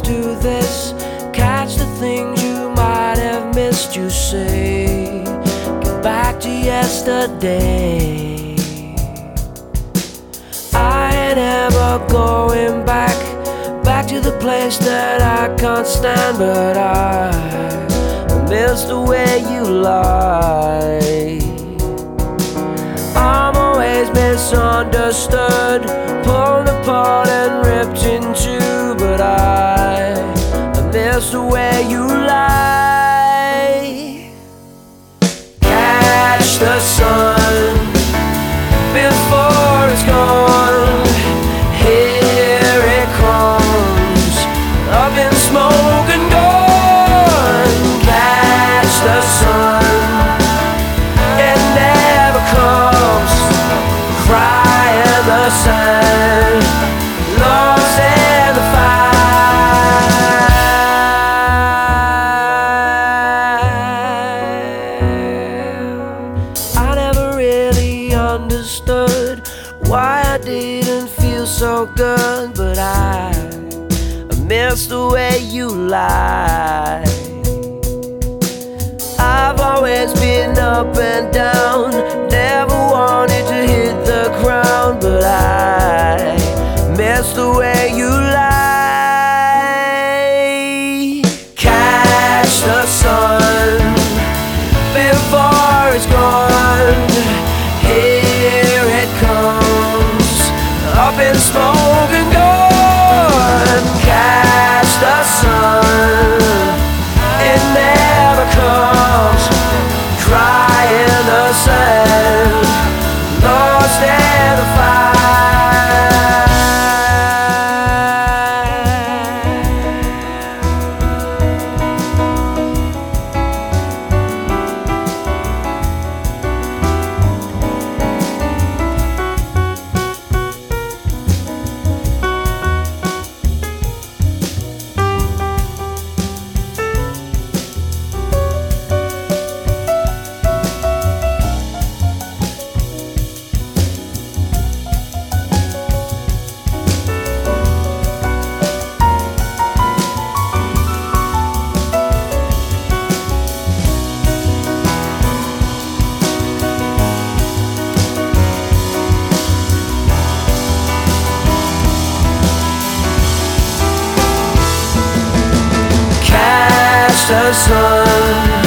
do this. Catch the things you might have missed. You say, get back to yesterday. I ain't ever going back to the place that I can't stand. But I miss the way you lie. I'm always misunderstood, pulled apart and ripped in two. But I miss the way you lie. Catch the sun before it's gone. Here it comes, up in smoke and gone. Catch the sun, it never comes. Cry in the sand, lost in the fire. I never really understood why I didn't feel so good. But I miss the way you lie. I've always been up and down, never wanted to hit the ground. But I miss the way you lie. Catch the sun before it's gone. Here it comes, up in smoke and gone. Catch the sun, it never comes. Cry in the sand, lost in the fire. The sun